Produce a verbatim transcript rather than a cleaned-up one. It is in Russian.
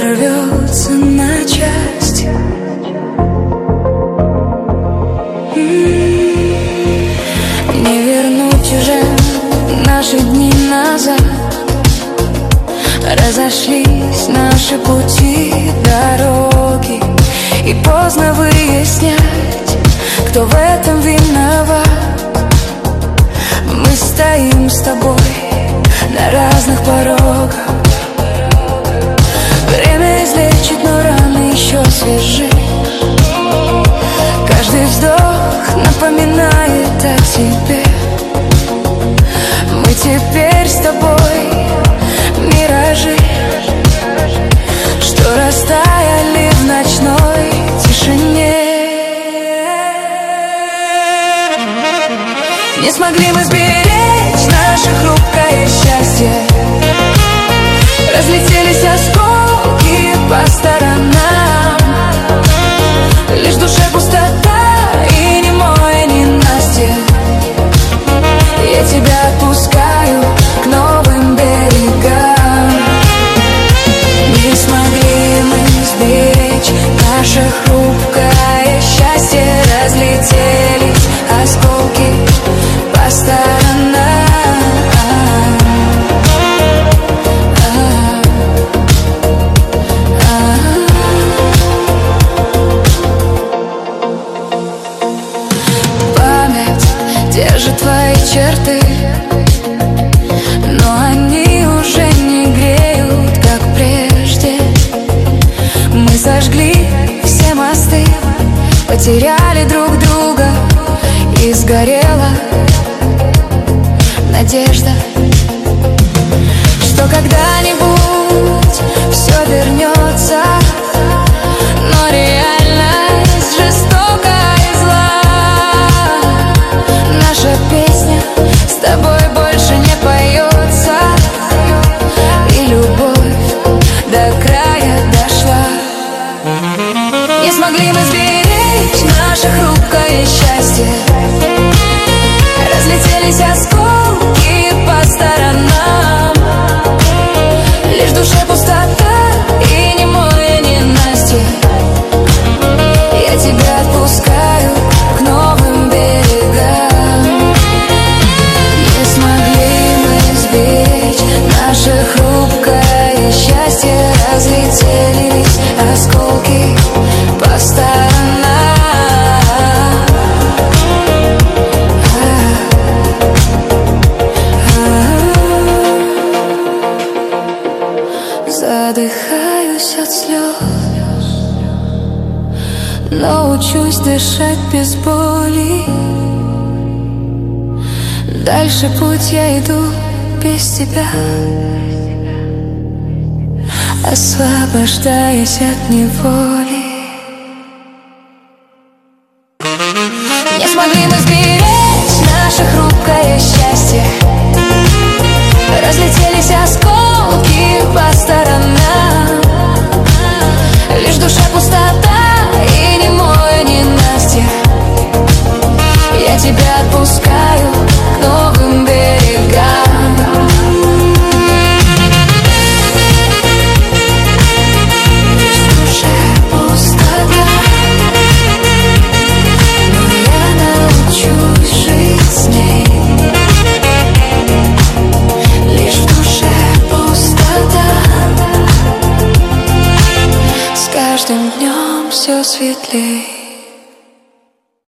рвется на части. Не вернуть уже наши дни назад. Разошлись наши пути, дороги, и поздно выяснять, кто в этом виноват. Мы стоим с тобой на разных порогах. Время излечит, но раны еще свежи. Каждый вздох напоминает о тебе. Мы теперь с тобой миражи, что растаяли в ночной тишине. Не смогли мы сберечь наше хрупкое счастье. Разлетелись осколки по сторонам. Лишь в душе пустота и немое ненастье. Я тебя отпускаю к новым берегам. Не смогли мы сберечь наше хрупкое счастье. Разлетелись осколки по сторонам. Держит твои черты, но они уже не греют, как прежде. Мы сожгли все мосты, потеряли друг друга, и сгорела надежда, что когда-нибудь все вернется. Но реальность жестока и зла. Наша песня с тобой больше не поется, и любовь до края дошла. Не смогли мы сберечь наше хрупкое счастье. Разлетелись осколки по сторонам. Лишь в душе пустота и немое ненастье. Я тебя отпускаю к новым берегам. Не смогли мы сберечь наше хрупкое счастье. Разлетелись осколки по сторонам. Задыхаюсь от слез, но учусь дышать без боли. Дальше путь я иду без тебя, освобождаясь от неволи. Не смогли мы сберечь наше хрупкое счастье. Разлетелись осколки по сторонам. Лишь в душе пустота и немое ненастье. Я тебя отпускаю к новым берегам. Лишь в душе пустота, но я научусь жить с ней. Лишь в душе пустота, с каждым днем все светлей.